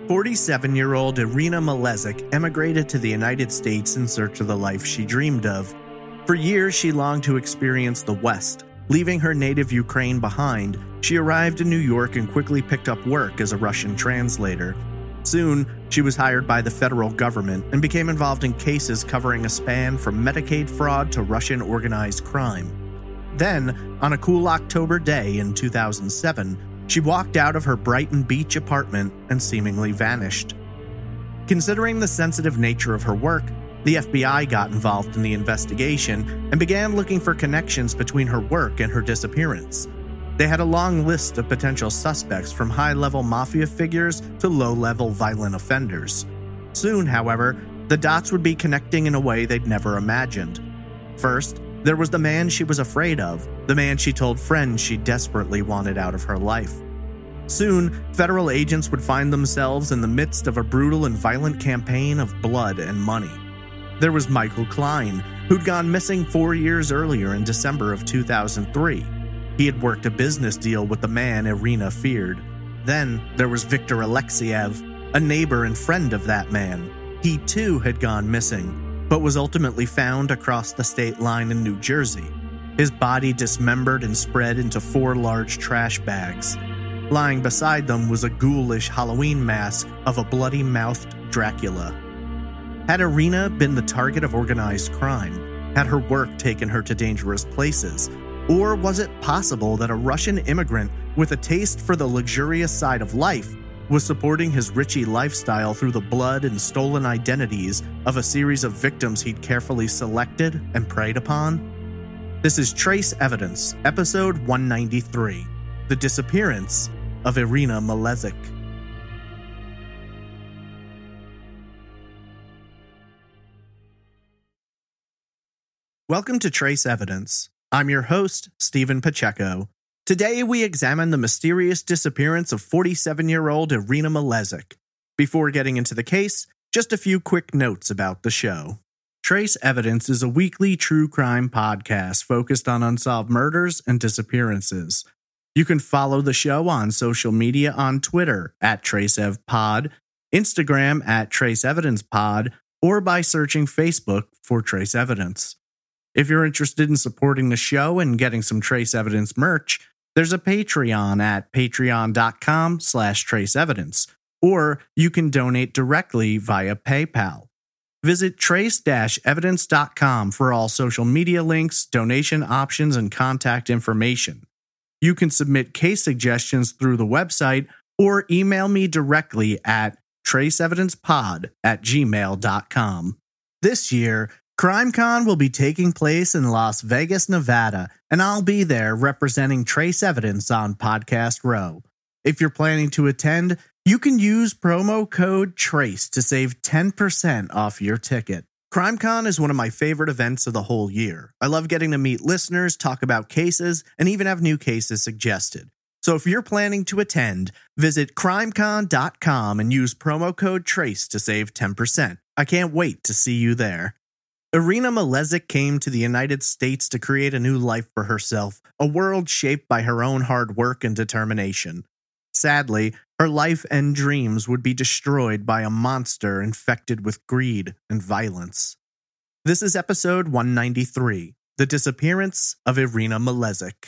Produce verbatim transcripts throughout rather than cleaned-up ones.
forty-seven-year-old Irina Malezek emigrated to the United States in search of the life she dreamed of. For years, she longed to experience the West. Leaving her native Ukraine behind, she arrived in New York and quickly picked up work as a Russian translator. Soon, she was hired by the federal government and became involved in cases covering a span from Medicaid fraud to Russian organized crime. Then, on a cool October day in two thousand seven, she walked out of her Brighton Beach apartment and seemingly vanished. Considering the sensitive nature of her work, the F B I got involved in the investigation and began looking for connections between her work and her disappearance. They had a long list of potential suspects, from high-level mafia figures to low-level violent offenders. Soon, however, the dots would be connecting in a way they'd never imagined. First, there was the man she was afraid of, the man she told friends she desperately wanted out of her life. Soon, federal agents would find themselves in the midst of a brutal and violent campaign of blood and money. There was Michael Klein, who'd gone missing four years earlier in December of two thousand three. He had worked a business deal with the man Irina feared. Then there was Viktor Alexiev, a neighbor and friend of that man. He too had gone missing, but was ultimately found across the state line in New Jersey, his body dismembered and spread into four large trash bags. Lying beside them was a ghoulish Halloween mask of a bloody-mouthed Dracula. Had Irina been the target of organized crime? Had her work taken her to dangerous places? Or was it possible that a Russian immigrant with a taste for the luxurious side of life was supporting his Richie lifestyle through the blood and stolen identities of a series of victims he'd carefully selected and preyed upon? This is Trace Evidence, episode one ninety-three, The Disappearance of Irina Malezek. Welcome to Trace Evidence. I'm your host, Stephen Pacheco. Today we examine the mysterious disappearance of forty-seven-year-old Irina Malezek. Before getting into the case, just a few quick notes about the show. Trace Evidence is a weekly true crime podcast focused on unsolved murders and disappearances. You can follow the show on social media on Twitter at TraceEvPod, Instagram at TraceEvidencePod, or by searching Facebook for Trace Evidence. If you're interested in supporting the show and getting some Trace Evidence merch, there's a Patreon at patreon.com slash traceevidence, or you can donate directly via PayPal. Visit trace dash evidence dot com for all social media links, donation options, and contact information. You can submit case suggestions through the website or email me directly at traceevidencepod at gmail dot com. This year, CrimeCon will be taking place in Las Vegas, Nevada, and I'll be there representing Trace Evidence on Podcast Row. If you're planning to attend, you can use promo code TRACE to save ten percent off your ticket. CrimeCon is one of my favorite events of the whole year. I love getting to meet listeners, talk about cases, and even have new cases suggested. So if you're planning to attend, visit crimecon dot com and use promo code TRACE to save ten percent. I can't wait to see you there. Irina Malezek came to the United States to create a new life for herself, a world shaped by her own hard work and determination. Sadly, her life and dreams would be destroyed by a monster infected with greed and violence. This is episode one ninety-three, The Disappearance of Irina Malezek.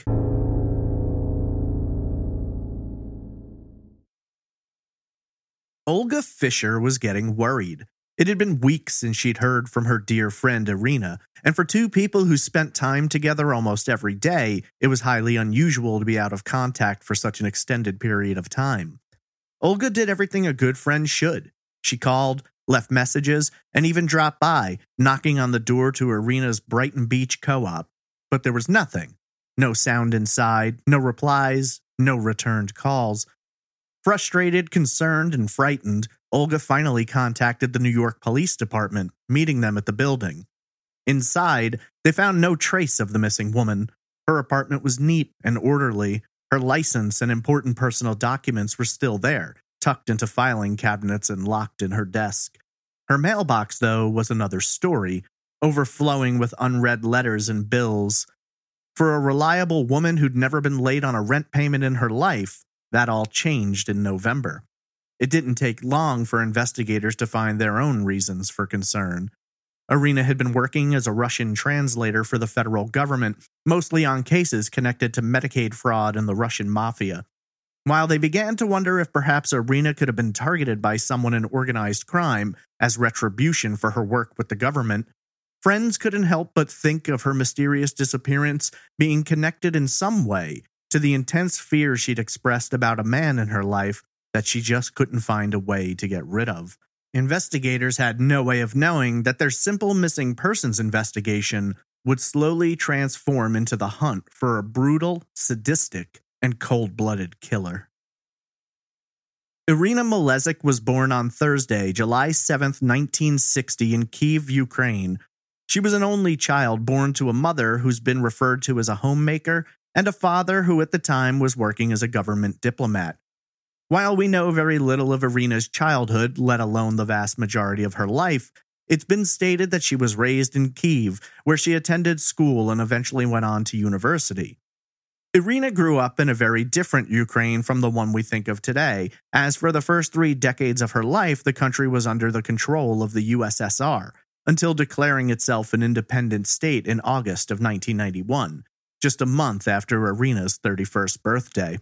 Olga Fisher was getting worried. It had been weeks since she'd heard from her dear friend Irina, and for two people who spent time together almost every day, it was highly unusual to be out of contact for such an extended period of time. Olga did everything a good friend should. She called, left messages, and even dropped by, knocking on the door to Irina's Brighton Beach co-op. But there was nothing. No sound inside, no replies, no returned calls. Frustrated, concerned, and frightened, Olga finally contacted the New York Police Department, meeting them at the building. Inside, they found no trace of the missing woman. Her apartment was neat and orderly. Her license and important personal documents were still there, tucked into filing cabinets and locked in her desk. Her mailbox, though, was another story, overflowing with unread letters and bills. For a reliable woman who'd never been late on a rent payment in her life, that all changed in November. It didn't take long for investigators to find their own reasons for concern. Irina had been working as a Russian translator for the federal government, mostly on cases connected to Medicaid fraud and the Russian mafia. While they began to wonder if perhaps Irina could have been targeted by someone in organized crime as retribution for her work with the government, friends couldn't help but think of her mysterious disappearance being connected in some way to the intense fear she'd expressed about a man in her life that she just couldn't find a way to get rid of. Investigators had no way of knowing that their simple missing persons investigation would slowly transform into the hunt for a brutal, sadistic, and cold-blooded killer. Irina Malezek was born on Thursday, July seventh, nineteen sixty in Kyiv, Ukraine. She was an only child born to a mother who's been referred to as a homemaker and a father who at the time was working as a government diplomat. While we know very little of Irina's childhood, let alone the vast majority of her life, it's been stated that she was raised in Kyiv, where she attended school and eventually went on to university. Irina grew up in a very different Ukraine from the one we think of today, as for the first three decades of her life, the country was under the control of the U S S R, until declaring itself an independent state in August of nineteen ninety-one, just a month after Irina's thirty-first birthday.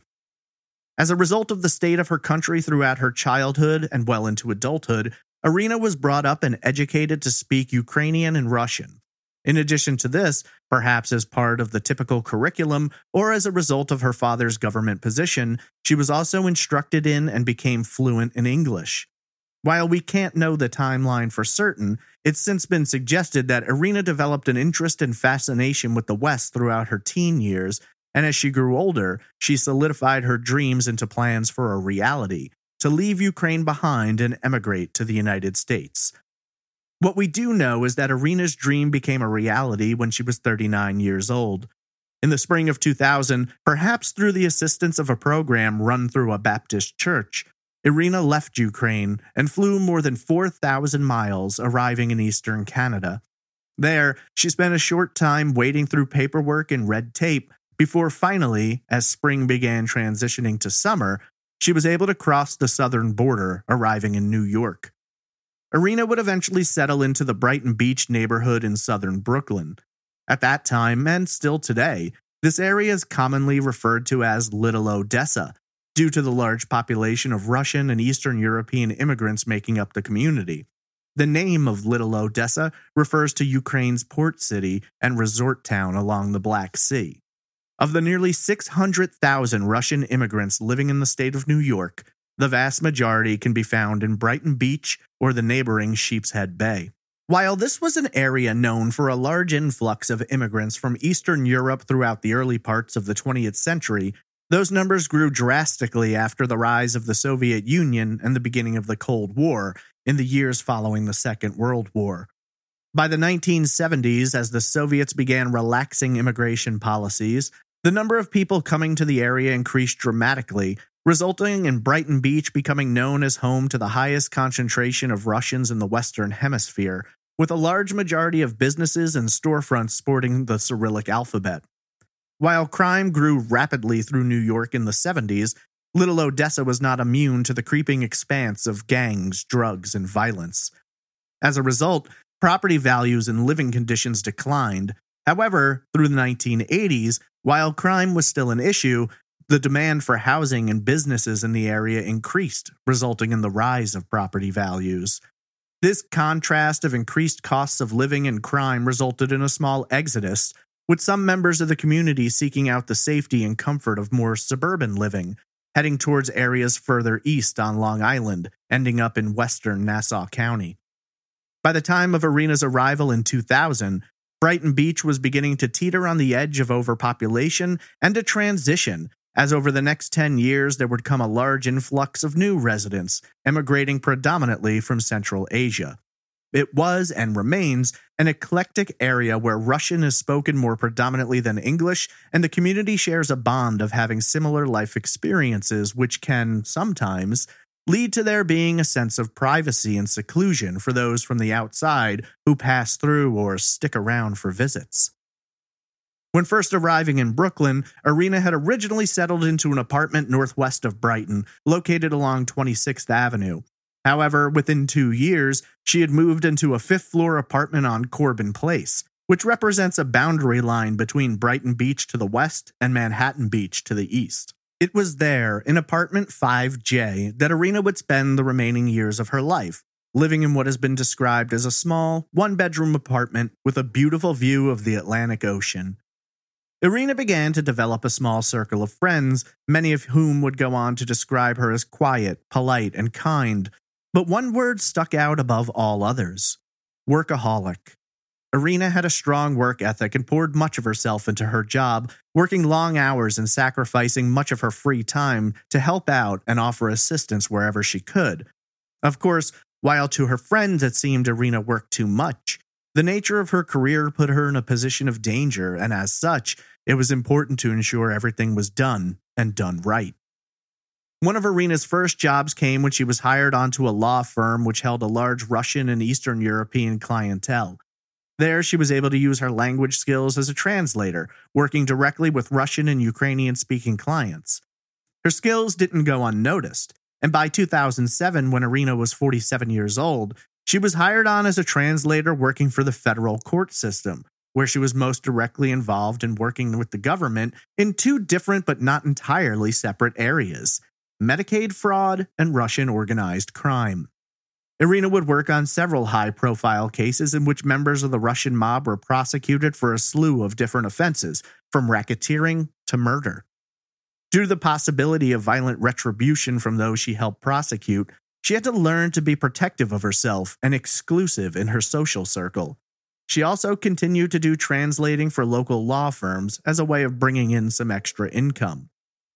As a result of the state of her country throughout her childhood and well into adulthood, Irina was brought up and educated to speak Ukrainian and Russian. In addition to this, perhaps as part of the typical curriculum or as a result of her father's government position, she was also instructed in and became fluent in English. While we can't know the timeline for certain, it's since been suggested that Irina developed an interest and fascination with the West throughout her teen years, and as she grew older, she solidified her dreams into plans for a reality, to leave Ukraine behind and emigrate to the United States. What we do know is that Irina's dream became a reality when she was thirty-nine years old. In the spring of two thousand, perhaps through the assistance of a program run through a Baptist church, Irina left Ukraine and flew more than four thousand miles, arriving in eastern Canada. There, she spent a short time wading through paperwork and red tape before finally, as spring began transitioning to summer, she was able to cross the southern border, arriving in New York. Irina would eventually settle into the Brighton Beach neighborhood in southern Brooklyn. At that time, and still today, this area is commonly referred to as Little Odessa, due to the large population of Russian and Eastern European immigrants making up the community. The name of Little Odessa refers to Ukraine's port city and resort town along the Black Sea. Of the nearly six hundred thousand Russian immigrants living in the state of New York, the vast majority can be found in Brighton Beach or the neighboring Sheepshead Bay. While this was an area known for a large influx of immigrants from Eastern Europe throughout the early parts of the twentieth century, those numbers grew drastically after the rise of the Soviet Union and the beginning of the Cold War in the years following the Second World War. By the nineteen seventies, as the Soviets began relaxing immigration policies, the number of people coming to the area increased dramatically, resulting in Brighton Beach becoming known as home to the highest concentration of Russians in the Western Hemisphere, with a large majority of businesses and storefronts sporting the Cyrillic alphabet. While crime grew rapidly through New York in the seventies, Little Odessa was not immune to the creeping expanse of gangs, drugs, and violence. As a result, property values and living conditions declined. However, through the nineteen eighties, while crime was still an issue, the demand for housing and businesses in the area increased, resulting in the rise of property values. This contrast of increased costs of living and crime resulted in a small exodus, with some members of the community seeking out the safety and comfort of more suburban living, heading towards areas further east on Long Island, ending up in western Nassau County. By the time of Irina's arrival in two thousand, Brighton Beach was beginning to teeter on the edge of overpopulation and a transition, as over the next ten years there would come a large influx of new residents, emigrating predominantly from Central Asia. It was, and remains, an eclectic area where Russian is spoken more predominantly than English, and the community shares a bond of having similar life experiences which can, sometimes, lead to there being a sense of privacy and seclusion for those from the outside who pass through or stick around for visits. When first arriving in Brooklyn, Irina had originally settled into an apartment northwest of Brighton, located along twenty-sixth Avenue. However, within two years, she had moved into a fifth-floor apartment on Corbin Place, which represents a boundary line between Brighton Beach to the west and Manhattan Beach to the east. It was there, in apartment five J, that Irina would spend the remaining years of her life, living in what has been described as a small, one-bedroom apartment with a beautiful view of the Atlantic Ocean. Irina began to develop a small circle of friends, many of whom would go on to describe her as quiet, polite, and kind, but one word stuck out above all others: workaholic. Irina had a strong work ethic and poured much of herself into her job, working long hours and sacrificing much of her free time to help out and offer assistance wherever she could. Of course, while to her friends it seemed Irina worked too much, the nature of her career put her in a position of danger, and as such, it was important to ensure everything was done, and done right. One of Irina's first jobs came when she was hired onto a law firm which held a large Russian and Eastern European clientele. There, she was able to use her language skills as a translator, working directly with Russian and Ukrainian-speaking clients. Her skills didn't go unnoticed, and by two thousand seven, when Irina was forty-seven years old, she was hired on as a translator working for the federal court system, where she was most directly involved in working with the government in two different but not entirely separate areas: Medicaid fraud and Russian organized crime. Irina would work on several high-profile cases in which members of the Russian mob were prosecuted for a slew of different offenses, from racketeering to murder. Due to the possibility of violent retribution from those she helped prosecute, she had to learn to be protective of herself and exclusive in her social circle. She also continued to do translating for local law firms as a way of bringing in some extra income.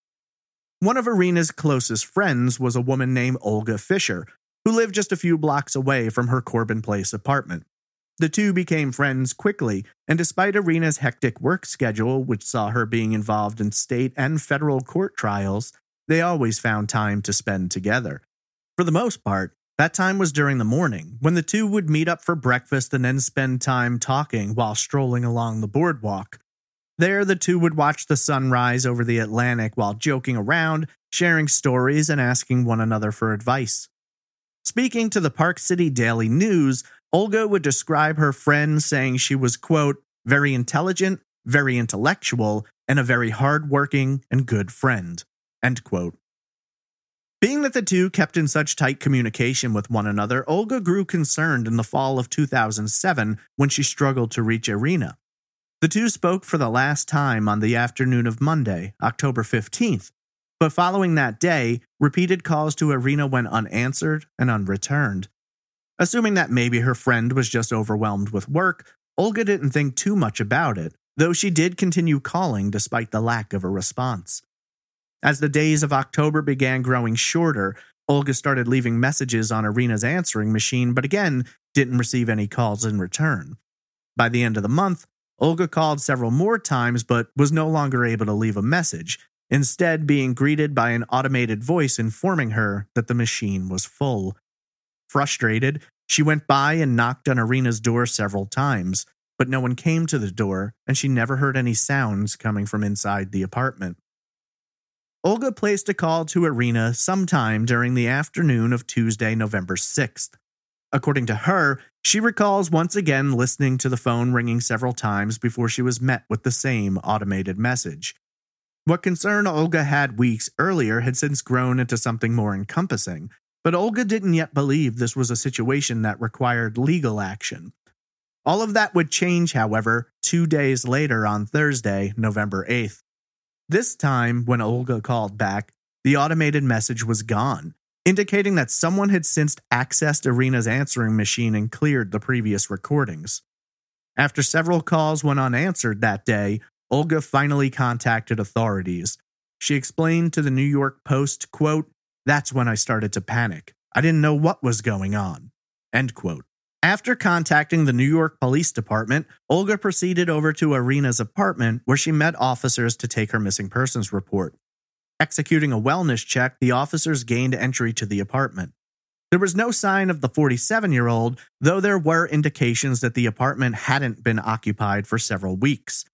One of Irina's closest friends was a woman named Olga Fisher, who lived just a few blocks away from her Corbin Place apartment. The two became friends quickly, and despite Irina's hectic work schedule, which saw her being involved in state and federal court trials, they always found time to spend together. For the most part, that time was during the morning, when the two would meet up for breakfast and then spend time talking while strolling along the boardwalk. There, the two would watch the sun rise over the Atlantic while joking around, sharing stories, and asking one another for advice. Speaking to the Park City Daily News, Olga would describe her friend saying she was, quote, very intelligent, very intellectual, and a very hard-working and good friend, end quote. Being that the two kept in such tight communication with one another, Olga grew concerned in the fall of two thousand seven when she struggled to reach Irina. The two spoke for the last time on the afternoon of Monday, October fifteenth, but following that day, repeated calls to Irina went unanswered and unreturned. Assuming that maybe her friend was just overwhelmed with work, Olga didn't think too much about it, though she did continue calling despite the lack of a response. As the days of October began growing shorter, Olga started leaving messages on Irina's answering machine, but again, didn't receive any calls in return. By the end of the month, Olga called several more times, but was no longer able to leave a message, instead being greeted by an automated voice informing her that the machine was full. Frustrated, she went by and knocked on Irina's door several times, but no one came to the door, and she never heard any sounds coming from inside the apartment. Olga placed a call to Irina sometime during the afternoon of Tuesday, November sixth. According to her, she recalls once again listening to the phone ringing several times before she was met with the same automated message. What concern Olga had weeks earlier had since grown into something more encompassing, but Olga didn't yet believe this was a situation that required legal action. All of that would change, however, two days later on Thursday, November eighth. This time, when Olga called back, the automated message was gone, indicating that someone had since accessed Irina's answering machine and cleared the previous recordings. After several calls went unanswered that day, Olga finally contacted authorities. She explained to the New York Post, quote, "That's when I started to panic. I didn't know what was going on," end quote. After contacting the New York Police Department, Olga proceeded over to Irina's apartment where she met officers to take her missing persons report. Executing a wellness check, the officers gained entry to the apartment. There was no sign of the forty-seven-year-old, though there were indications that the apartment hadn't been occupied for several weeks.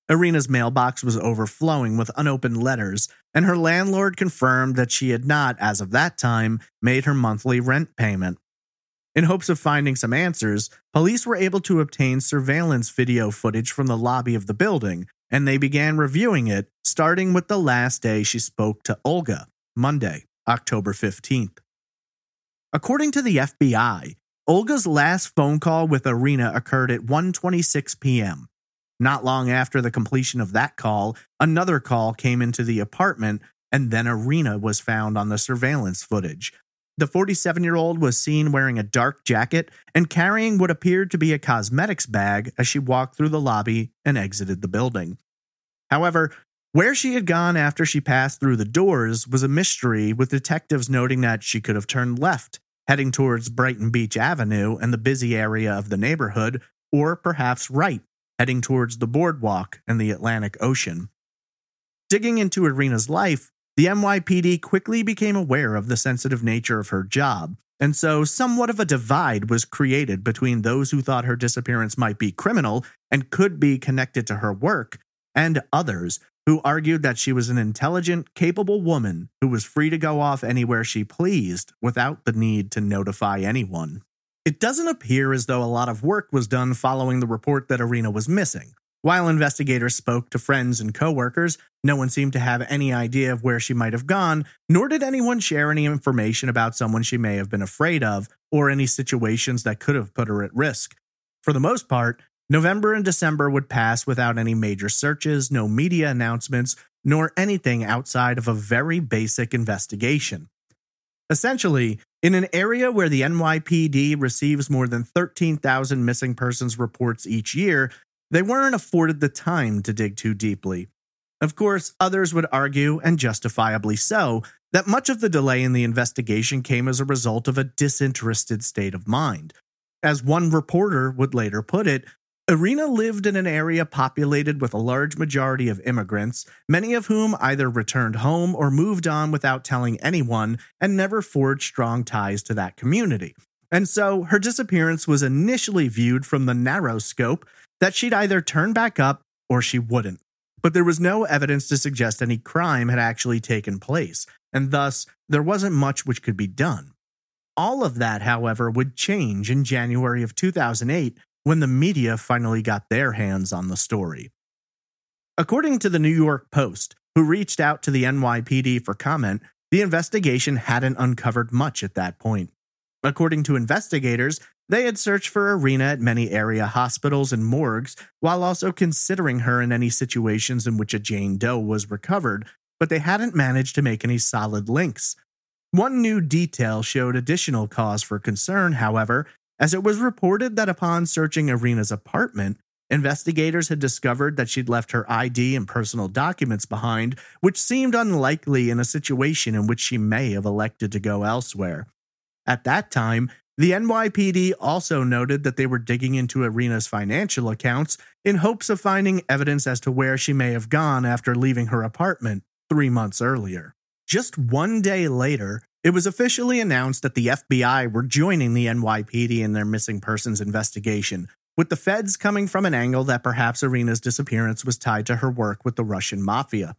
Irina's mailbox was overflowing with unopened letters, and her landlord confirmed that she had not, as of that time, made her monthly rent payment. In hopes of finding some answers, police were able to obtain surveillance video footage from the lobby of the building, and they began reviewing it, starting with the last day she spoke to Olga, Monday, October fifteenth. According to the F B I, Olga's last phone call with Irina occurred at one twenty-six p.m. Not long after the completion of that call, another call came into the apartment, and then Irina was found on the surveillance footage. The forty-seven-year-old was seen wearing a dark jacket and carrying what appeared to be a cosmetics bag as she walked through the lobby and exited the building. However, where she had gone after she passed through the doors was a mystery, with detectives noting that she could have turned left, heading towards Brighton Beach Avenue and the busy area of the neighborhood, or perhaps right, heading towards the boardwalk and the Atlantic Ocean. Digging into Irina's life, the N Y P D quickly became aware of the sensitive nature of her job, and so somewhat of a divide was created between those who thought her disappearance might be criminal and could be connected to her work, and others who argued that she was an intelligent, capable woman who was free to go off anywhere she pleased without the need to notify anyone. It doesn't appear as though a lot of work was done following the report that Irina was missing. While investigators spoke to friends and coworkers, no one seemed to have any idea of where she might have gone, nor did anyone share any information about someone she may have been afraid of, or any situations that could have put her at risk. For the most part, November and December would pass without any major searches, no media announcements, nor anything outside of a very basic investigation. Essentially, in an area where the N Y P D receives more than thirteen thousand missing persons reports each year, they weren't afforded the time to dig too deeply. Of course, others would argue, and justifiably so, that much of the delay in the investigation came as a result of a disinterested state of mind. As one reporter would later put it, Irina lived in an area populated with a large majority of immigrants, many of whom either returned home or moved on without telling anyone and never forged strong ties to that community. And so her disappearance was initially viewed from the narrow scope that she'd either turn back up or she wouldn't. But there was no evidence to suggest any crime had actually taken place, and thus there wasn't much which could be done. All of that, however, would change in January of two thousand eight when the media finally got their hands on the story. According to the New York Post, who reached out to the N Y P D for comment, the investigation hadn't uncovered much at that point. According to investigators, they had searched for Irina at many area hospitals and morgues, while also considering her in any situations in which a Jane Doe was recovered, but they hadn't managed to make any solid links. One new detail showed additional cause for concern, however, as it was reported that upon searching Irina's apartment, investigators had discovered that she'd left her I D and personal documents behind, which seemed unlikely in a situation in which she may have elected to go elsewhere. At that time, the N Y P D also noted that they were digging into Irina's financial accounts in hopes of finding evidence as to where she may have gone after leaving her apartment three months earlier. Just one day later, it was officially announced that the F B I were joining the N Y P D in their missing persons investigation, with the feds coming from an angle that perhaps Irina's disappearance was tied to her work with the Russian mafia.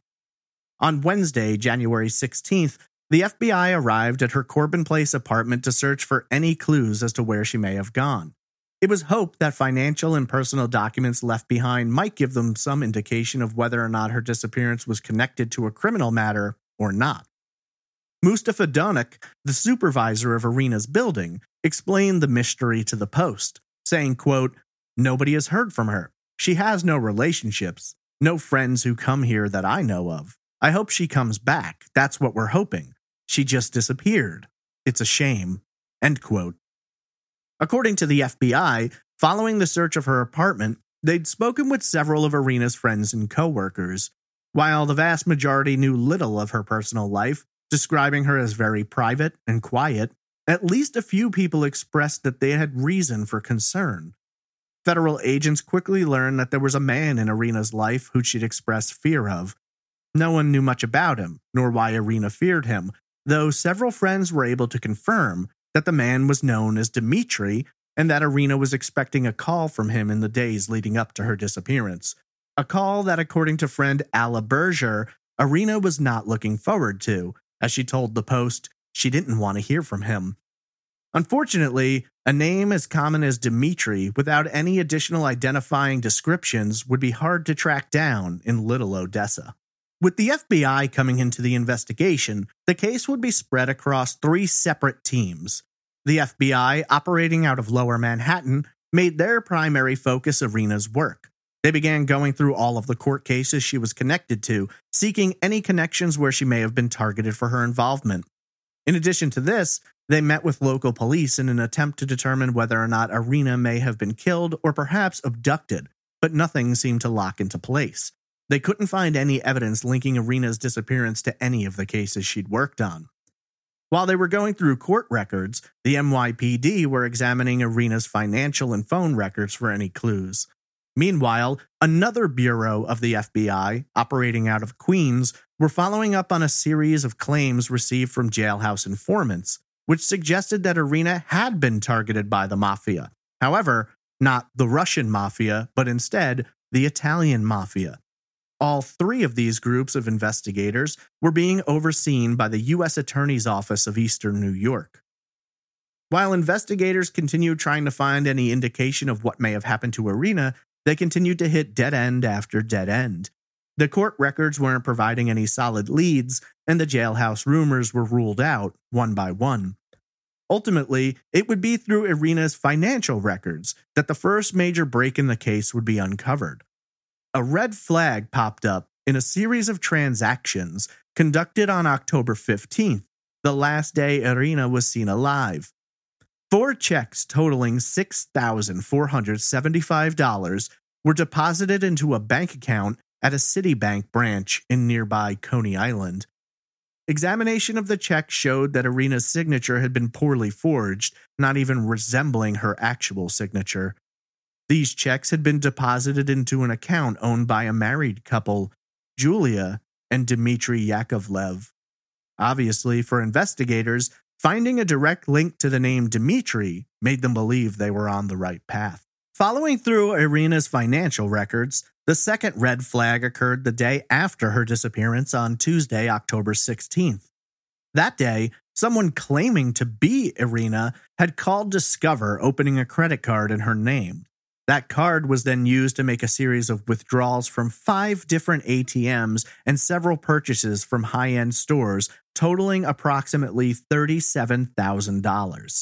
On Wednesday, January sixteenth, the F B I arrived at her Corbin Place apartment to search for any clues as to where she may have gone. It was hoped that financial and personal documents left behind might give them some indication of whether or not her disappearance was connected to a criminal matter or not. Mustafa Donik, the supervisor of Irina's building, explained the mystery to the Post, saying, quote, "Nobody has heard from her. She has no relationships, no friends who come here that I know of. I hope she comes back. That's what we're hoping. She just disappeared. It's a shame." End quote. According to the F B I, following the search of her apartment, they'd spoken with several of Irina's friends and coworkers. While the vast majority knew little of her personal life, describing her as very private and quiet, at least a few people expressed that they had reason for concern. Federal agents quickly learned that there was a man in Irina's life who she'd expressed fear of. No one knew much about him, nor why Irina feared him, though several friends were able to confirm that the man was known as Dmitri and that Irina was expecting a call from him in the days leading up to her disappearance. a call that, according to friend Alla Berger, Irina was not looking forward to, as she told the Post she didn't want to hear from him. Unfortunately, a name as common as Dmitry without any additional identifying descriptions would be hard to track down in Little Odessa. With the F B I coming into the investigation, the case would be spread across three separate teams. The F B I, operating out of Lower Manhattan, made their primary focus Irina's work. They began going through all of the court cases she was connected to, seeking any connections where she may have been targeted for her involvement. In addition to this, they met with local police in an attempt to determine whether or not Irina may have been killed or perhaps abducted, but nothing seemed to lock into place. They couldn't find any evidence linking Irina's disappearance to any of the cases she'd worked on. While they were going through court records, the N Y P D were examining Irina's financial and phone records for any clues. Meanwhile, another bureau of the F B I, operating out of Queens, were following up on a series of claims received from jailhouse informants, which suggested that Irina had been targeted by the mafia. However, not the Russian mafia, but instead the Italian mafia. All three of these groups of investigators were being overseen by the U S Attorney's Office of Eastern New York. While investigators continued trying to find any indication of what may have happened to Irina, they continued to hit dead end after dead end. The court records weren't providing any solid leads, and the jailhouse rumors were ruled out one by one. Ultimately, it would be through Irina's financial records that the first major break in the case would be uncovered. A red flag popped up in a series of transactions conducted on October fifteenth, the last day Irina was seen alive. Four checks totaling six thousand four hundred seventy-five dollars were deposited into a bank account at a Citibank branch in nearby Coney Island. Examination of the check showed that Irina's signature had been poorly forged, not even resembling her actual signature. These checks had been deposited into an account owned by a married couple, Julia and Dmitry Yakovlev. Obviously, for investigators, finding a direct link to the name Dmitry made them believe they were on the right path. Following through Irina's financial records, the second red flag occurred the day after her disappearance on Tuesday, October sixteenth. That day, someone claiming to be Irina had called Discover, opening a credit card in her name. That card was then used to make a series of withdrawals from five different A T Ms and several purchases from high-end stores, totaling approximately thirty-seven thousand dollars.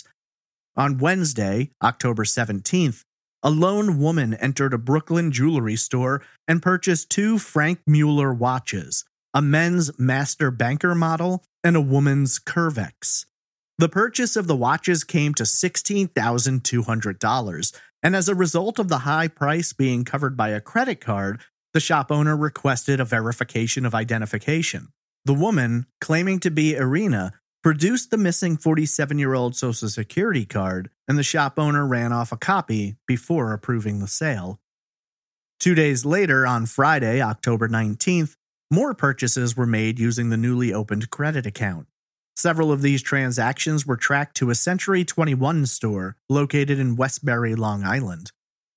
On Wednesday, October seventeenth, a lone woman entered a Brooklyn jewelry store and purchased two Frank Mueller watches, a men's Master Banker model and a woman's Curvex. The purchase of the watches came to sixteen thousand two hundred dollars, and as a result of the high price being covered by a credit card, the shop owner requested a verification of identification. The woman, claiming to be Irina, produced the missing forty-seven-year-old Social Security card, and the shop owner ran off a copy before approving the sale. Two days later, on Friday, October nineteenth, more purchases were made using the newly opened credit account. Several of these transactions were tracked to a Century twenty-one store located in Westbury, Long Island.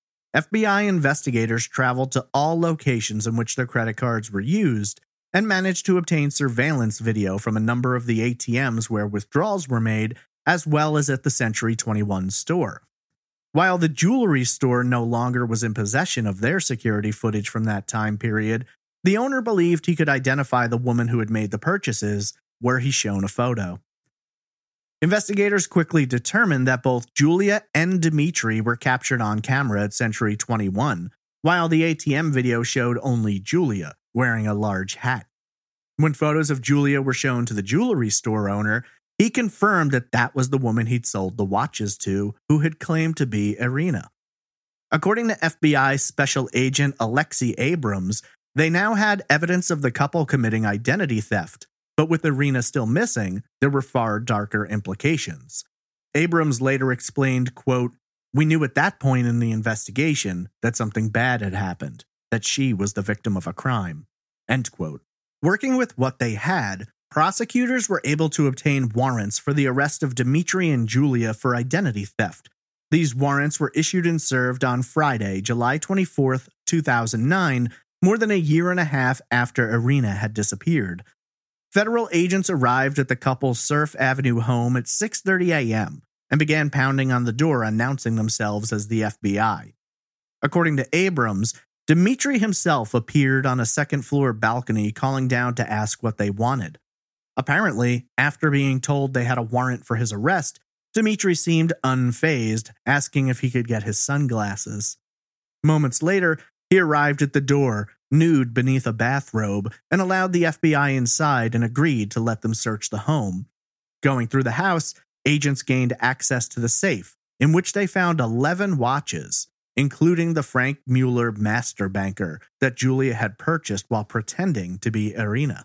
F B I investigators traveled to all locations in which the credit cards were used and managed to obtain surveillance video from a number of the A T Ms where withdrawals were made, as well as at the Century twenty-one store. While the jewelry store no longer was in possession of their security footage from that time period, the owner believed he could identify the woman who had made the purchases, were he shown a photo. Investigators quickly determined that both Julia and Dmitry were captured on camera at Century twenty-one, while the A T M video showed only Julia, wearing a large hat. When photos of Julia were shown to the jewelry store owner, he confirmed that that was the woman he'd sold the watches to, who had claimed to be Irina. According to F B I Special Agent Alexei Abrams, they now had evidence of the couple committing identity theft, but with Irina still missing, there were far darker implications. Abrams later explained, quote, "We knew at that point in the investigation that something bad had happened, that she was the victim of a crime." End quote. Working with what they had, prosecutors were able to obtain warrants for the arrest of Dmitry and Julia for identity theft. These warrants were issued and served on Friday, July twenty-fourth, two thousand nine, more than a year and a half after Irina had disappeared. Federal agents arrived at the couple's Surf Avenue home at six thirty a.m. and began pounding on the door, announcing themselves as the F B I. According to Abrams, Dmitry himself appeared on a second-floor balcony calling down to ask what they wanted. Apparently, after being told they had a warrant for his arrest, Dmitry seemed unfazed, asking if he could get his sunglasses. Moments later, he arrived at the door, nude beneath a bathrobe, and allowed the F B I inside and agreed to let them search the home. Going through the house, agents gained access to the safe, in which they found eleven watches, including the Frank Mueller master banker that Julia had purchased while pretending to be Irina.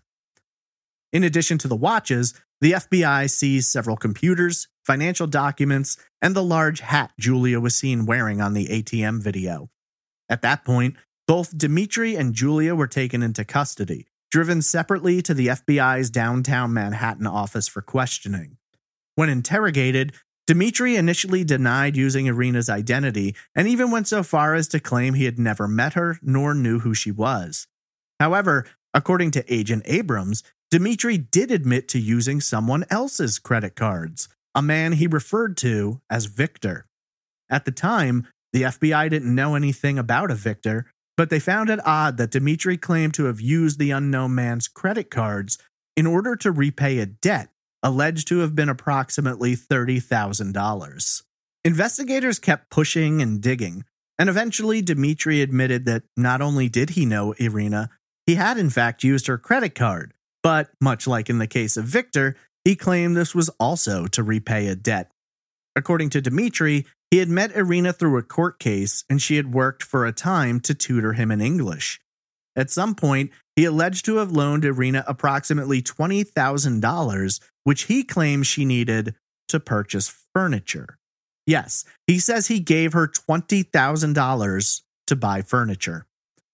In addition to the watches, the F B I seized several computers, financial documents, and the large hat Julia was seen wearing on the A T M video. At that point, both Dmitry and Julia were taken into custody, driven separately to the F B I's downtown Manhattan office for questioning. When interrogated, Dmitry initially denied using Irina's identity and even went so far as to claim he had never met her nor knew who she was. However, according to Agent Abrams, Dmitry did admit to using someone else's credit cards, a man he referred to as Victor. At the time, the F B I didn't know anything about a Victor, but they found it odd that Dmitry claimed to have used the unknown man's credit cards in order to repay a debt alleged to have been approximately thirty thousand dollars. Investigators kept pushing and digging, and eventually Dmitry admitted that not only did he know Irina, he had in fact used her credit card, but much like in the case of Victor, he claimed this was also to repay a debt. According to Dmitry, he had met Irina through a court case and she had worked for a time to tutor him in English. At some point, he alleged to have loaned Irina approximately twenty thousand dollars, which he claims she needed to purchase furniture. Yes, he says he gave her twenty thousand dollars to buy furniture.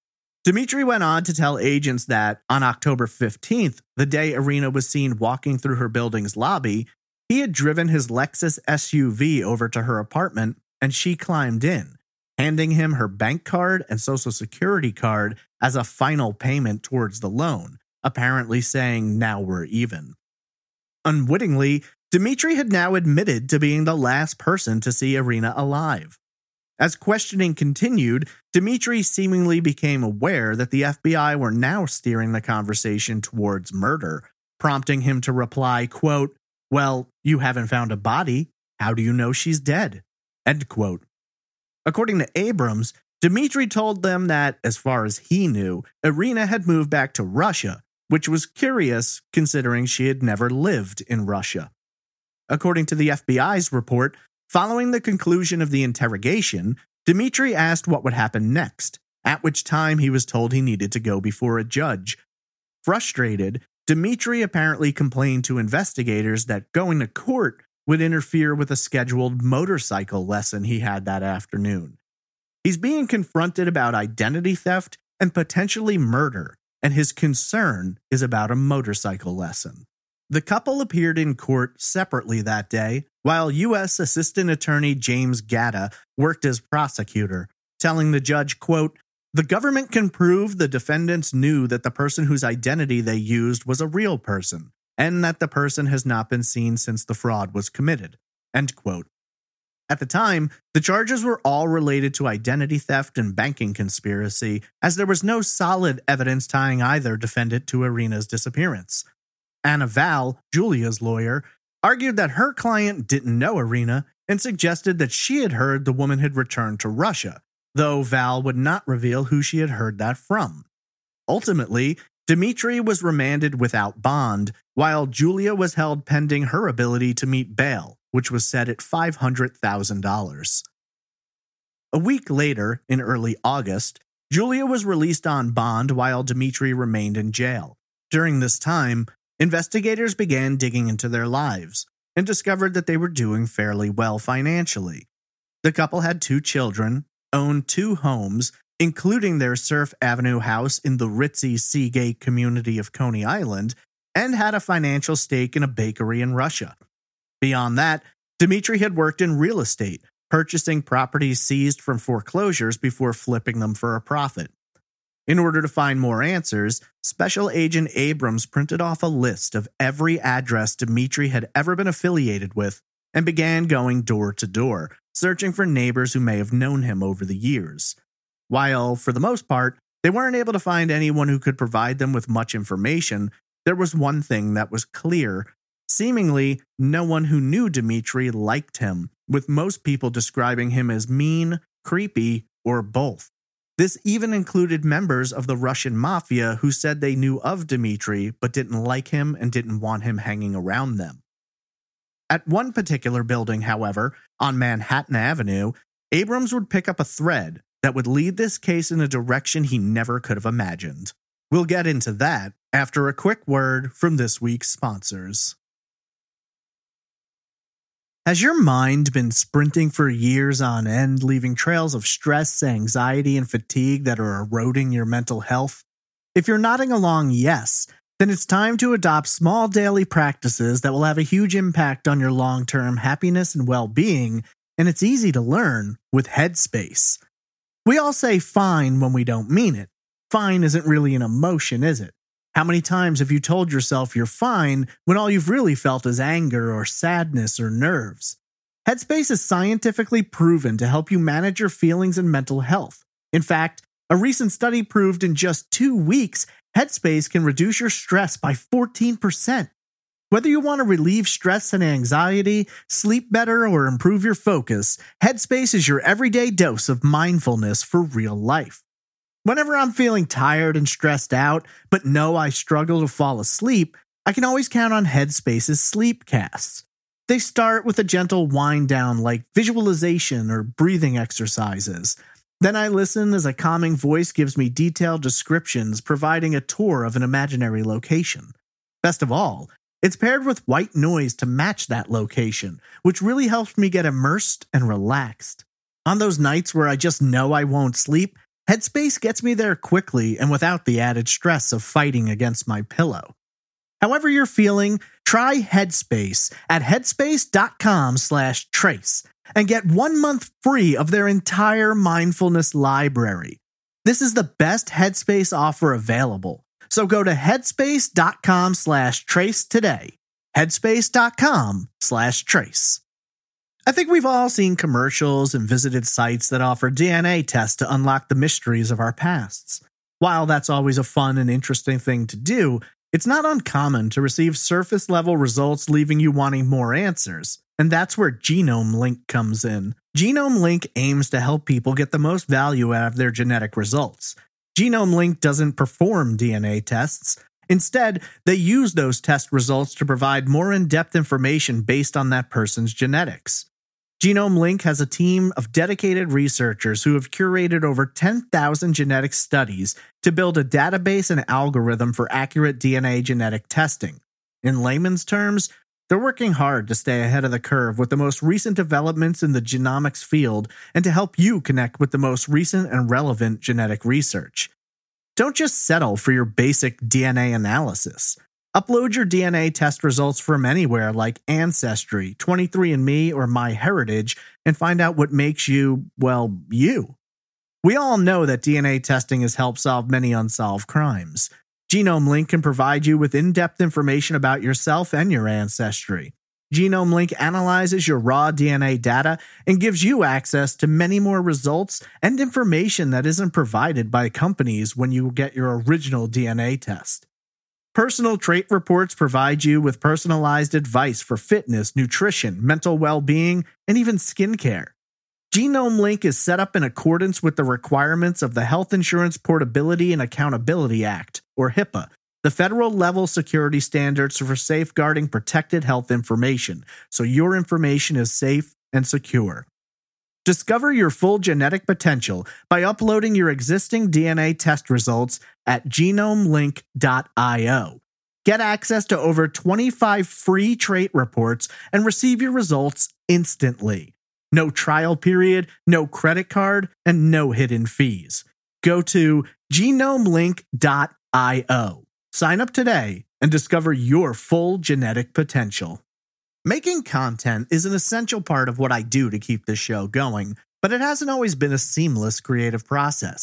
Dmitry went on to tell agents that on October fifteenth, the day Irina was seen walking through her building's lobby, he had driven his Lexus S U V over to her apartment and she climbed in, handing him her bank card and social security card as a final payment towards the loan, apparently saying, "Now we're even." Unwittingly, Dmitry had now admitted to being the last person to see Irina alive. As questioning continued, Dmitry seemingly became aware that the F B I were now steering the conversation towards murder, prompting him to reply, quote, "Well, you haven't found a body. How do you know she's dead?" End quote. According to Abrams, Dmitry told them that, as far as he knew, Irina had moved back to Russia, which was curious considering she had never lived in Russia. According to the F B I's report, following the conclusion of the interrogation, Dmitry asked what would happen next, at which time he was told he needed to go before a judge. Frustrated, Dmitry apparently complained to investigators that going to court would interfere with a scheduled motorcycle lesson he had that afternoon. He's being confronted about identity theft and potentially murder, and his concern is about a motorcycle lesson. The couple appeared in court separately that day, while U S Assistant Attorney James Gatta worked as prosecutor, telling the judge, quote, "The government can prove the defendants knew that the person whose identity they used was a real person, and that the person has not been seen since the fraud was committed." End quote. At the time, the charges were all related to identity theft and banking conspiracy, as there was no solid evidence tying either defendant to Irina's disappearance. Anna Val, Julia's lawyer, argued that her client didn't know Irina and suggested that she had heard the woman had returned to Russia, though Val would not reveal who she had heard that from. Ultimately, Dmitry was remanded without bond, while Julia was held pending her ability to meet bail, which was set at five hundred thousand dollars. A week later, in early August, Julia was released on bond while Dmitry remained in jail. During this time, investigators began digging into their lives and discovered that they were doing fairly well financially. The couple had two children, owned two homes, including their Surf Avenue house in the ritzy Seagate community of Coney Island, and had a financial stake in a bakery in Russia. Beyond that, Dmitry had worked in real estate, purchasing properties seized from foreclosures before flipping them for a profit. In order to find more answers, Special Agent Abrams printed off a list of every address Dimitri had ever been affiliated with and began going door to door, searching for neighbors who may have known him over the years. While, for the most part, they weren't able to find anyone who could provide them with much information, there was one thing that was clear. Seemingly, no one who knew Dimitri liked him, with most people describing him as mean, creepy, or both. This even included members of the Russian mafia who said they knew of Dimitri but didn't like him and didn't want him hanging around them. At one particular building, however, on Manhattan Avenue, Abrams would pick up a thread that would lead this case in a direction he never could have imagined. We'll get into that after a quick word from this week's sponsors. Has your mind been sprinting for years on end, leaving trails of stress, anxiety, and fatigue that are eroding your mental health? If you're nodding along yes, then it's time to adopt small daily practices that will have a huge impact on your long-term happiness and well-being, and it's easy to learn with Headspace. We all say fine when we don't mean it. Fine isn't really an emotion, is it? How many times have you told yourself you're fine when all you've really felt is anger or sadness or nerves? Headspace is scientifically proven to help you manage your feelings and mental health. In fact, a recent study proved in just two weeks, Headspace can reduce your stress by fourteen percent. Whether you want to relieve stress and anxiety, sleep better, or improve your focus, Headspace is your everyday dose of mindfulness for real life. Whenever I'm feeling tired and stressed out, but know I struggle to fall asleep, I can always count on Headspace's sleepcasts. They start with a gentle wind down like visualization or breathing exercises. Then I listen as a calming voice gives me detailed descriptions, providing a tour of an imaginary location. Best of all, it's paired with white noise to match that location, which really helps me get immersed and relaxed. On those nights where I just know I won't sleep, Headspace gets me there quickly and without the added stress of fighting against my pillow. However you're feeling, try Headspace at headspace.com slash trace and get one month free of their entire mindfulness library. This is the best Headspace offer available. So go to headspace.com slash trace today. Headspace.com slash trace. I think we've all seen commercials and visited sites that offer D N A tests to unlock the mysteries of our pasts. While that's always a fun and interesting thing to do, it's not uncommon to receive surface-level results leaving you wanting more answers, and that's where Genome Link comes in. Genome Link aims to help people get the most value out of their genetic results. Genome Link doesn't perform D N A tests. Instead, they use those test results to provide more in-depth information based on that person's genetics. Genome Link has a team of dedicated researchers who have curated over ten thousand genetic studies to build a database and algorithm for accurate D N A genetic testing. In layman's terms, they're working hard to stay ahead of the curve with the most recent developments in the genomics field and to help you connect with the most recent and relevant genetic research. Don't just settle for your basic D N A analysis. Upload your D N A test results from anywhere like Ancestry, twenty-three and me, or MyHeritage and find out what makes you, well, you. We all know that D N A testing has helped solve many unsolved crimes. Genome Link can provide you with in-depth information about yourself and your ancestry. Genome Link analyzes your raw D N A data and gives you access to many more results and information that isn't provided by companies when you get your original D N A test. Personal trait reports provide you with personalized advice for fitness, nutrition, mental well-being, and even skincare. Genome Link is set up in accordance with the requirements of the Health Insurance Portability and Accountability Act, or HIPAA, the federal-level security standards for safeguarding protected health information, so your information is safe and secure. Discover your full genetic potential by uploading your existing D N A test results at genome link dot io. Get access to over twenty-five free trait reports and receive your results instantly. No trial period, no credit card, and no hidden fees. Go to genome link dot io. Sign up today and discover your full genetic potential. Making content is an essential part of what I do to keep this show going, but it hasn't always been a seamless creative process.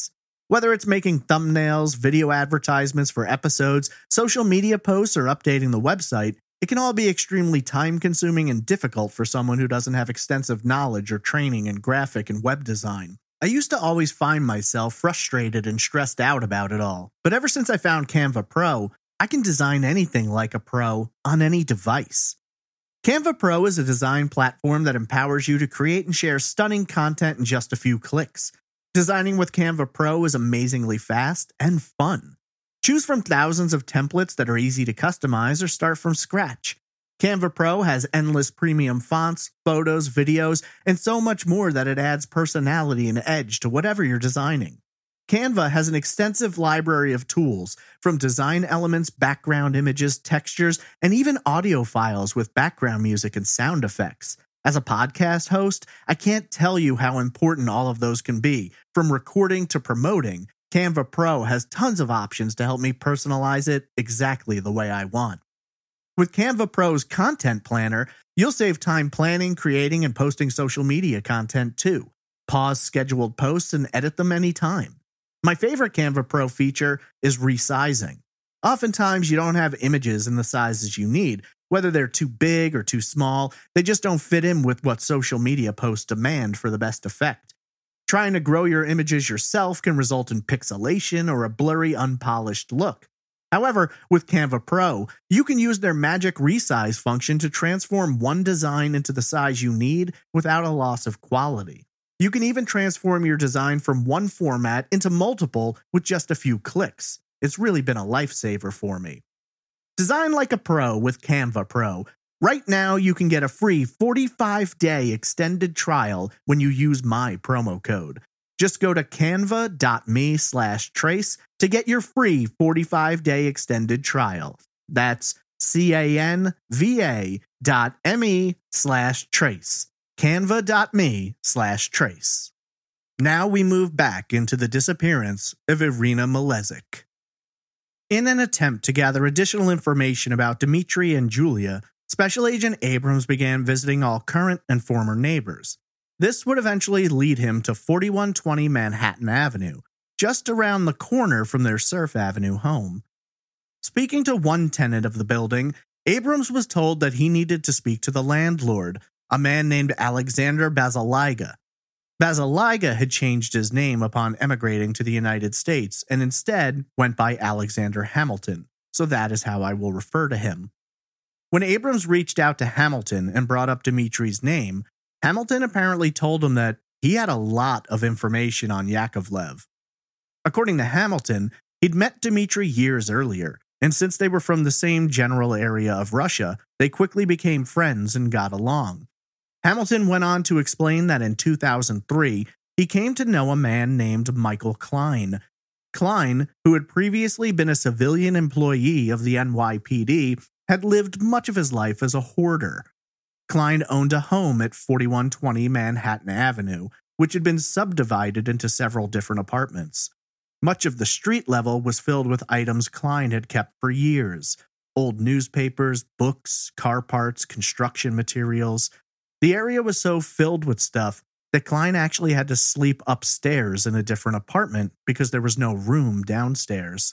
Whether it's making thumbnails, video advertisements for episodes, social media posts, or updating the website, it can all be extremely time-consuming and difficult for someone who doesn't have extensive knowledge or training in graphic and web design. I used to always find myself frustrated and stressed out about it all, but ever since I found Canva Pro, I can design anything like a pro on any device. Canva Pro is a design platform that empowers you to create and share stunning content in just a few clicks. Designing with Canva Pro is amazingly fast and fun. Choose from thousands of templates that are easy to customize or start from scratch. Canva Pro has endless premium fonts, photos, videos, and so much more that it adds personality and edge to whatever you're designing. Canva has an extensive library of tools, from design elements, background images, textures, and even audio files with background music and sound effects. As a podcast host, I can't tell you how important all of those can be. From recording to promoting, Canva Pro has tons of options to help me personalize it exactly the way I want. With Canva Pro's Content Planner, you'll save time planning, creating, and posting social media content too. Pause scheduled posts and edit them anytime. My favorite Canva Pro feature is resizing. Oftentimes, you don't have images in the sizes you need. Whether they're too big or too small, they just don't fit in with what social media posts demand for the best effect. Trying to grow your images yourself can result in pixelation or a blurry, unpolished look. However, with Canva Pro, you can use their magic resize function to transform one design into the size you need without a loss of quality. You can even transform your design from one format into multiple with just a few clicks. It's really been a lifesaver for me. Design like a pro with Canva Pro. Right now, you can get a free forty-five day extended trial when you use my promo code. Just go to canva.me slash trace to get your free forty-five day extended trial. That's C-A-N-V-A dot M-E slash trace. Canva.me slash trace. Now we move back into the disappearance of Irina Malezic. In an attempt to gather additional information about Dmitry and Julia, Special Agent Abrams began visiting all current and former neighbors. This would eventually lead him to forty-one twenty Manhattan Avenue, just around the corner from their Surf Avenue home. Speaking to one tenant of the building, Abrams was told that he needed to speak to the landlord, a man named Alexander Bazaliga. Bazaliga had changed his name upon emigrating to the United States and instead went by Alexander Hamilton, so that is how I will refer to him. When Abrams reached out to Hamilton and brought up Dmitry's name, Hamilton apparently told him that he had a lot of information on Yakovlev. According to Hamilton, he'd met Dmitry years earlier, and since they were from the same general area of Russia, they quickly became friends and got along. Hamilton went on to explain that in two thousand three, he came to know a man named Michael Klein. Klein, who had previously been a civilian employee of the N Y P D, had lived much of his life as a hoarder. Klein owned a home at forty-one twenty Manhattan Avenue, which had been subdivided into several different apartments. Much of the street level was filled with items Klein had kept for years: old newspapers, books, car parts, construction materials. The area was so filled with stuff that Klein actually had to sleep upstairs in a different apartment because there was no room downstairs.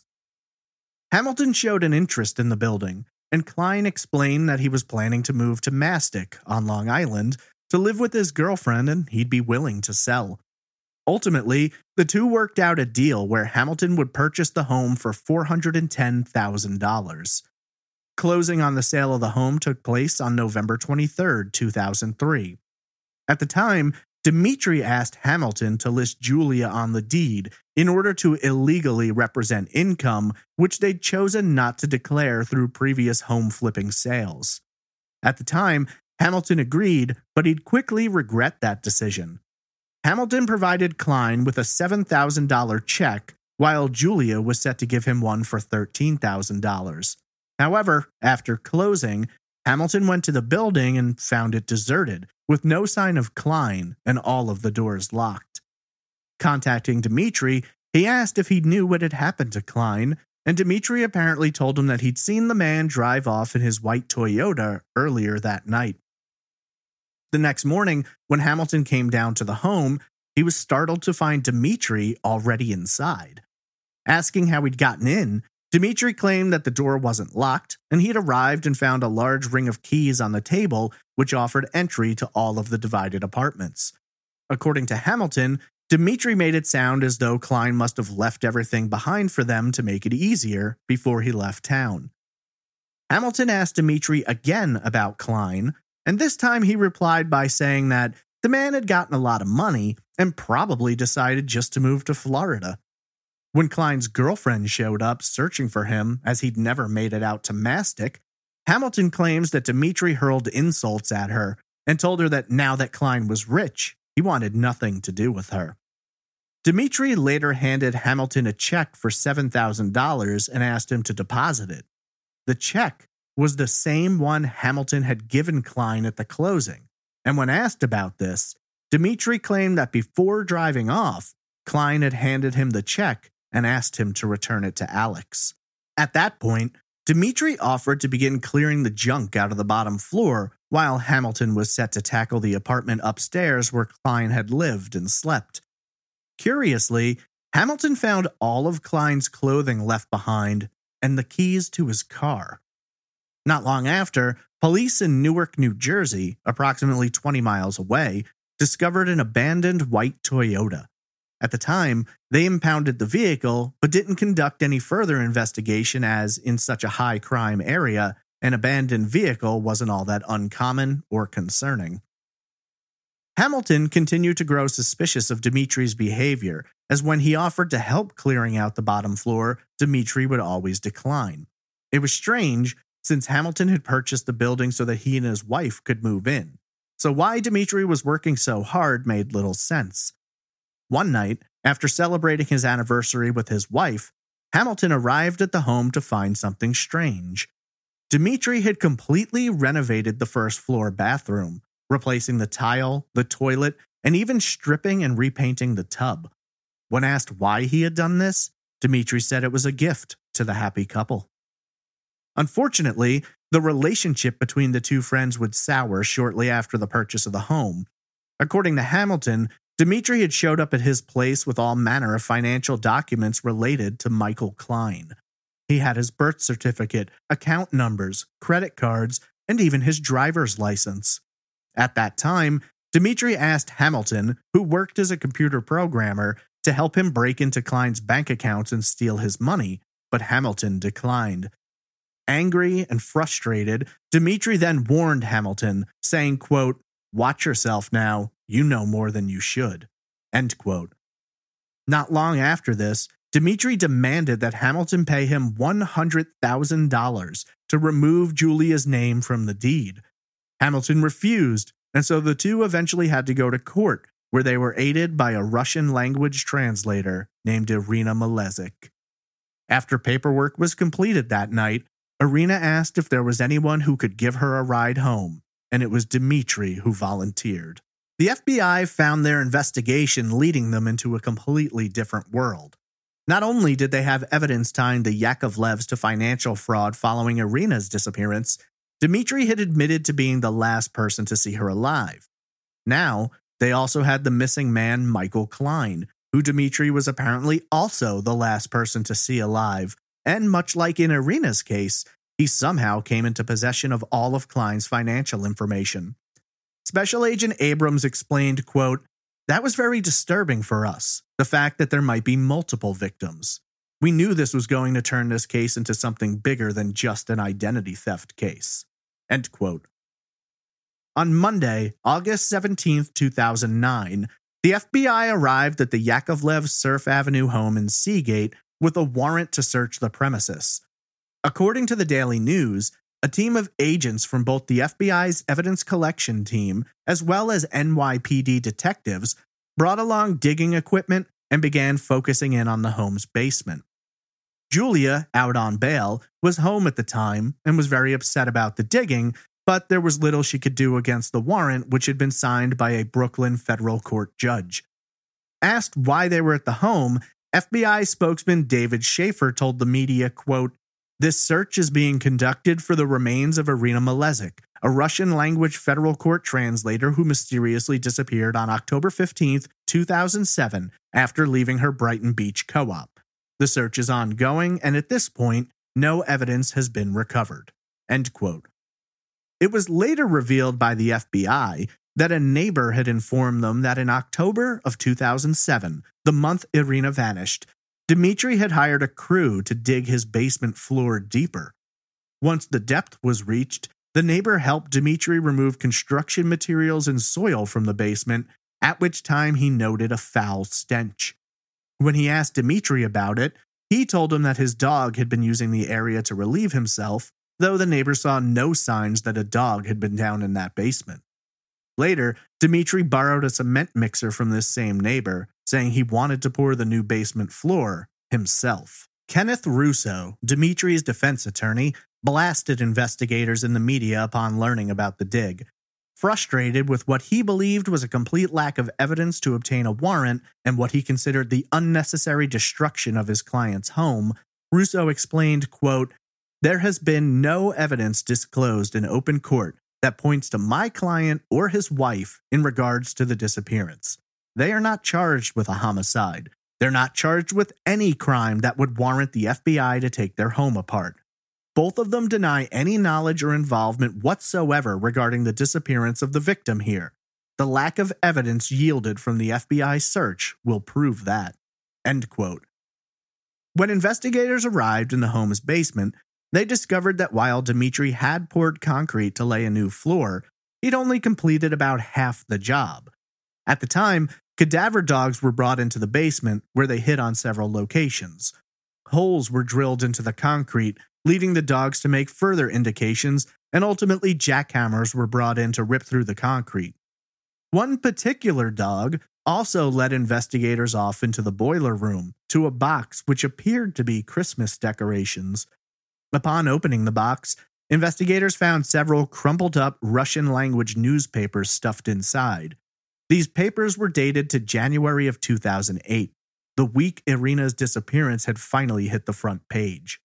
Hamilton showed an interest in the building, and Klein explained that he was planning to move to Mastic on Long Island to live with his girlfriend and he'd be willing to sell. Ultimately, the two worked out a deal where Hamilton would purchase the home for four hundred ten thousand dollars. Closing on the sale of the home took place on November twenty-third, two thousand three. At the time, Dmitry asked Hamilton to list Julia on the deed in order to illegally represent income which they'd chosen not to declare through previous home flipping sales. At the time, Hamilton agreed, but he'd quickly regret that decision. Hamilton provided Klein with a seven thousand dollars check, while Julia was set to give him one for thirteen thousand dollars. However, after closing, Hamilton went to the building and found it deserted, with no sign of Klein and all of the doors locked. Contacting Dmitry, he asked if he knew what had happened to Klein, and Dmitry apparently told him that he'd seen the man drive off in his white Toyota earlier that night. The next morning, when Hamilton came down to the home, he was startled to find Dmitri already inside. Asking how he'd gotten in, Dmitri claimed that the door wasn't locked, and he'd arrived and found a large ring of keys on the table, which offered entry to all of the divided apartments. According to Hamilton, Dmitri made it sound as though Klein must have left everything behind for them to make it easier before he left town. Hamilton asked Dmitri again about Klein, and this time he replied by saying that the man had gotten a lot of money and probably decided just to move to Florida. When Klein's girlfriend showed up searching for him as he'd never made it out to Mastic, Hamilton claims that Dmitri hurled insults at her and told her that now that Klein was rich, he wanted nothing to do with her. Dmitri later handed Hamilton a check for seven thousand dollars and asked him to deposit it. The check was the same one Hamilton had given Klein at the closing, and when asked about this, Dmitri claimed that before driving off, Klein had handed him the check and asked him to return it to Alex. At that point, Dmitri offered to begin clearing the junk out of the bottom floor while Hamilton was set to tackle the apartment upstairs where Klein had lived and slept. Curiously, Hamilton found all of Klein's clothing left behind and the keys to his car. Not long after, police in Newark, New Jersey, approximately twenty miles away, discovered an abandoned white Toyota. At the time, they impounded the vehicle, but didn't conduct any further investigation as, in such a high-crime area, an abandoned vehicle wasn't all that uncommon or concerning. Hamilton continued to grow suspicious of Dmitri's behavior, as when he offered to help clearing out the bottom floor, Dmitri would always decline. It was strange, since Hamilton had purchased the building so that he and his wife could move in. So why Dmitri was working so hard made little sense. One night, after celebrating his anniversary with his wife, Hamilton arrived at the home to find something strange. Dmitri had completely renovated the first floor bathroom, replacing the tile, the toilet, and even stripping and repainting the tub. When asked why he had done this, Dmitri said it was a gift to the happy couple. Unfortunately, the relationship between the two friends would sour shortly after the purchase of the home. According to Hamilton, Dmitri had showed up at his place with all manner of financial documents related to Michael Klein. He had his birth certificate, account numbers, credit cards, and even his driver's license. At that time, Dmitri asked Hamilton, who worked as a computer programmer, to help him break into Klein's bank accounts and steal his money, but Hamilton declined. Angry and frustrated, Dmitri then warned Hamilton, saying, quote, "Watch yourself now, you know more than you should," end quote. Not long after this, Dmitri demanded that Hamilton pay him one hundred thousand dollars to remove Julia's name from the deed. Hamilton refused, and so the two eventually had to go to court, where they were aided by a Russian-language translator named Irina Malezic. After paperwork was completed that night, Irina asked if there was anyone who could give her a ride home, and it was Dmitri who volunteered. The F B I found their investigation leading them into a completely different world. Not only did they have evidence tying the Yakovlevs to financial fraud following Irina's disappearance, Dmitri had admitted to being the last person to see her alive. Now, they also had the missing man Michael Klein, who Dmitri was apparently also the last person to see alive, and much like in Irina's case, he somehow came into possession of all of Klein's financial information. Special Agent Abrams explained, quote, "That was very disturbing for us, the fact that there might be multiple victims. We knew this was going to turn this case into something bigger than just an identity theft case." End quote. On Monday, August seventeenth, two thousand nine, the F B I arrived at the Yakovlev Surf Avenue home in Seagate with a warrant to search the premises. According to the Daily News, a team of agents from both the F B I's evidence collection team as well as N Y P D detectives brought along digging equipment and began focusing in on the home's basement. Julia, out on bail, was home at the time and was very upset about the digging, but there was little she could do against the warrant, which had been signed by a Brooklyn federal court judge. Asked why they were at the home, F B I spokesman David Schaefer told the media, quote, "This search is being conducted for the remains of Irina Malezic, a Russian-language federal court translator who mysteriously disappeared on October fifteenth, two thousand seven, after leaving her Brighton Beach co-op. The search is ongoing, and at this point, no evidence has been recovered. End quote. It was later revealed by the F B I that a neighbor had informed them that in October of two thousand seven, the month Irina vanished, Dmitry had hired a crew to dig his basement floor deeper. Once the depth was reached, the neighbor helped Dmitry remove construction materials and soil from the basement, at which time he noted a foul stench. When he asked Dmitry about it, he told him that his dog had been using the area to relieve himself, though the neighbor saw no signs that a dog had been down in that basement. Later, Dmitry borrowed a cement mixer from this same neighbor, saying he wanted to pour the new basement floor himself. Kenneth Russo, Dmitry's defense attorney, blasted investigators in the media upon learning about the dig. Frustrated with what he believed was a complete lack of evidence to obtain a warrant and what he considered the unnecessary destruction of his client's home, Russo explained, quote, "There has been no evidence disclosed in open court that points to my client or his wife in regards to the disappearance. They are not charged with a homicide. They're not charged with any crime that would warrant the F B I to take their home apart. Both of them deny any knowledge or involvement whatsoever regarding the disappearance of the victim here. The lack of evidence yielded from the F B I search will prove that." End quote. When investigators arrived in the home's basement, they discovered that while Dmitry had poured concrete to lay a new floor, he'd only completed about half the job. At the time, cadaver dogs were brought into the basement, where they hid on several locations. Holes were drilled into the concrete, leading the dogs to make further indications, and ultimately jackhammers were brought in to rip through the concrete. One particular dog also led investigators off into the boiler room, to a box which appeared to be Christmas decorations. Upon opening the box, investigators found several crumpled-up Russian-language newspapers stuffed inside. These papers were dated to January of two thousand eight, the week Irina's disappearance had finally hit the front page.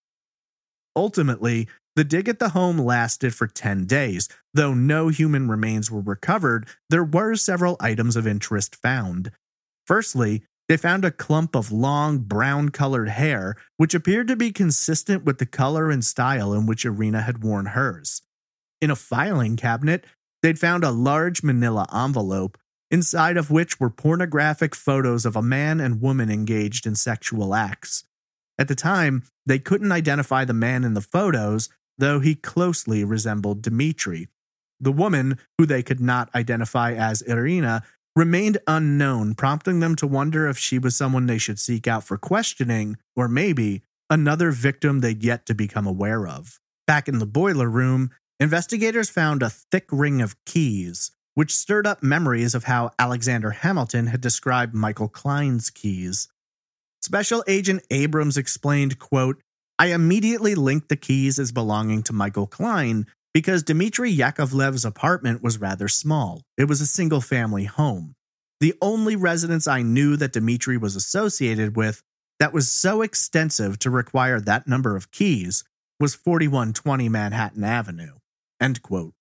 Ultimately, the dig at the home lasted for ten days. Though no human remains were recovered, there were several items of interest found. Firstly, they found a clump of long, brown-colored hair, which appeared to be consistent with the color and style in which Irina had worn hers. In a filing cabinet, they'd found a large manila envelope, inside of which were pornographic photos of a man and woman engaged in sexual acts. At the time, they couldn't identify the man in the photos, though he closely resembled Dmitry. The woman, who they could not identify as Irina, remained unknown, prompting them to wonder if she was someone they should seek out for questioning, or maybe another victim they'd yet to become aware of. Back in the boiler room, investigators found a thick ring of keys, which stirred up memories of how Alexander Hamilton had described Michael Klein's keys. Special Agent Abrams explained, quote, "I immediately linked the keys as belonging to Michael Klein because Dmitry Yakovlev's apartment was rather small. It was a single-family home. The only residence I knew that Dmitry was associated with that was so extensive to require that number of keys was forty-one twenty Manhattan Avenue." End quote.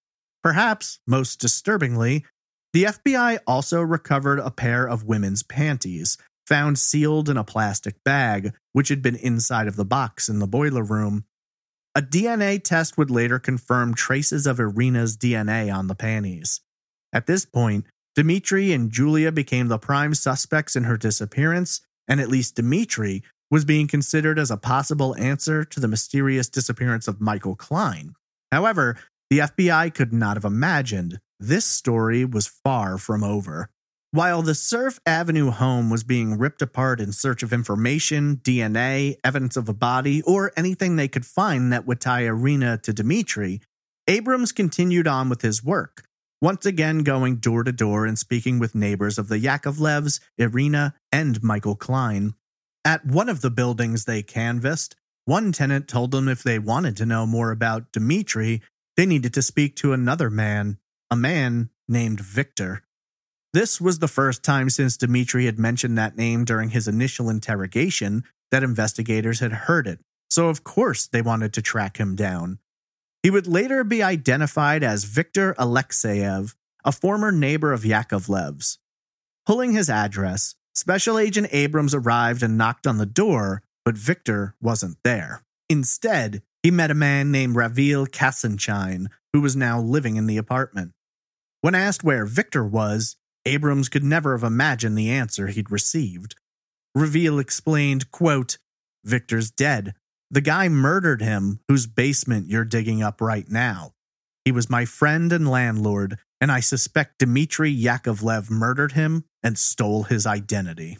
Perhaps most disturbingly, the F B I also recovered a pair of women's panties, found sealed in a plastic bag, which had been inside of the box in the boiler room. A D N A test would later confirm traces of Irina's D N A on the panties. At this point, Dmitry and Julia became the prime suspects in her disappearance, and at least Dmitry was being considered as a possible answer to the mysterious disappearance of Michael Klein. However, the F B I could not have imagined this story was far from over. While the Surf Avenue home was being ripped apart in search of information, D N A, evidence of a body, or anything they could find that would tie Irina to Dmitry, Abrams continued on with his work, once again going door to door and speaking with neighbors of the Yakovlevs, Irina, and Michael Klein. At one of the buildings they canvassed, one tenant told them if they wanted to know more about Dmitry, they needed to speak to another man, a man named Victor. This was the first time since Dmitry had mentioned that name during his initial interrogation that investigators had heard it, so of course they wanted to track him down. He would later be identified as Viktor Alexeyev, a former neighbor of Yakovlev's. Pulling his address, Special Agent Abrams arrived and knocked on the door, but Viktor wasn't there. Instead, he met a man named Ravil Kasanchine, who was now living in the apartment. When asked where Viktor was, Abrams could never have imagined the answer he'd received. Ravil explained, quote, "Viktor's dead. The guy murdered him, whose basement you're digging up right now. He was my friend and landlord, and I suspect Dmitry Yakovlev murdered him and stole his identity."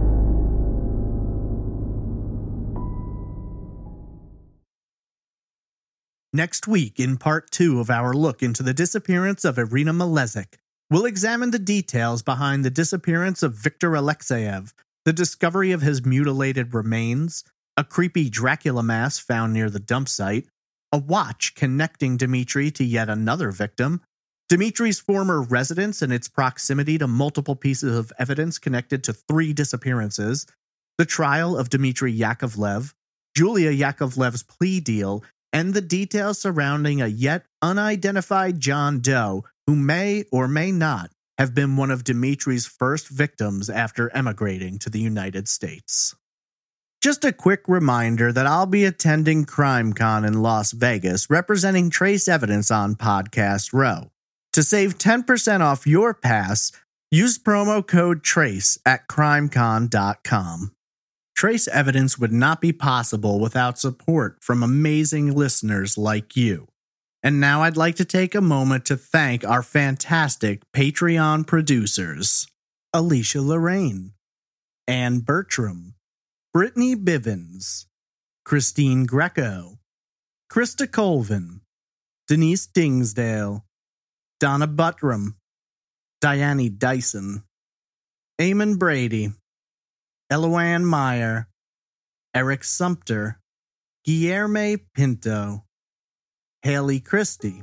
Next week, in part two of our look into the disappearance of Irina Malezek, we'll examine the details behind the disappearance of Viktor Alexeyev, the discovery of his mutilated remains, a creepy Dracula mask found near the dump site, a watch connecting Dmitry to yet another victim, Dmitry's former residence and its proximity to multiple pieces of evidence connected to three disappearances, the trial of Dmitry Yakovlev, Julia Yakovlev's plea deal, and the details surrounding a yet unidentified John Doe who may or may not have been one of Dmitry's first victims after emigrating to the United States. Just a quick reminder that I'll be attending CrimeCon in Las Vegas representing Trace Evidence on Podcast Row. To save ten percent off your pass, use promo code TRACE at crimecon dot com. Trace Evidence would not be possible without support from amazing listeners like you. And now I'd like to take a moment to thank our fantastic Patreon producers: Alicia Lorraine, Anne Bertram, Brittany Bivens, Christine Greco, Krista Colvin, Denise Dingsdale, Donna Buttram, Diane Dyson, Eamon Brady, Eloanne Meyer, Eric Sumter, Guilherme Pinto, Haley Christie,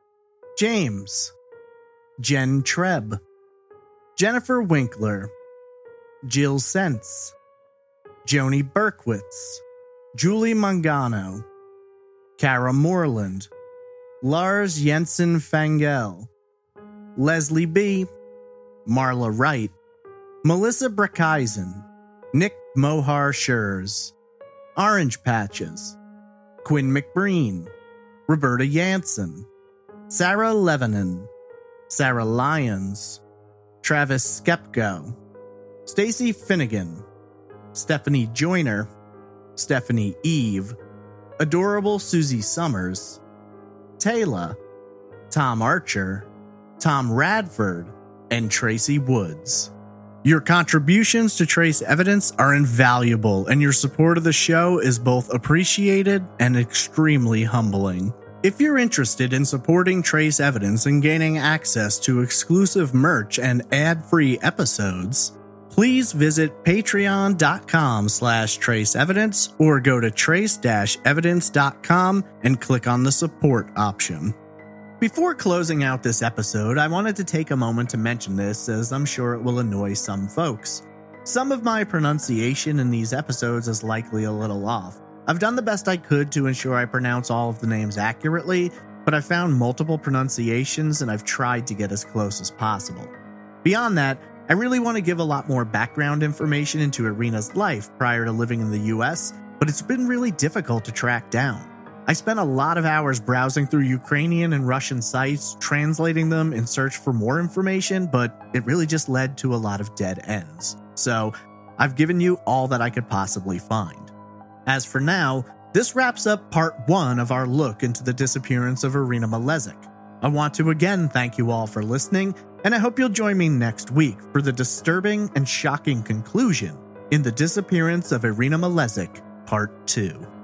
James, Jen Trebb, Jennifer Winkler, Jill Sense, Joni Berkowitz, Julie Mangano, Kara Moreland, Lars Jensen Fangel, Leslie B., Marla Wright, Melissa Breckheisen, Nick Mohar Schurz, Orange Patches, Quinn McBreen, Roberta Jansen, Sarah Levanon, Sarah Lyons, Travis Skepko, Stacy Finnegan, Stephanie Joyner, Stephanie Eve, Adorable Susie Summers, Taylor, Tom Archer, Tom Radford, and Tracy Woods. Your contributions to Trace Evidence are invaluable, and your support of the show is both appreciated and extremely humbling. If you're interested in supporting Trace Evidence and gaining access to exclusive merch and ad-free episodes, please visit patreon.com slash traceevidence or go to trace dash evidence dot com and click on the support option. Before closing out this episode, I wanted to take a moment to mention this, as I'm sure it will annoy some folks. Some of my pronunciation in these episodes is likely a little off. I've done the best I could to ensure I pronounce all of the names accurately, but I've found multiple pronunciations and I've tried to get as close as possible. Beyond that, I really want to give a lot more background information into Irina's life prior to living in the U S, but it's been really difficult to track down. I spent a lot of hours browsing through Ukrainian and Russian sites, translating them in search for more information, but it really just led to a lot of dead ends. So, I've given you all that I could possibly find. As for now, this wraps up part one of our look into the disappearance of Irina Malezek. I want to again thank you all for listening, and I hope you'll join me next week for the disturbing and shocking conclusion in the disappearance of Irina Malezek, part two.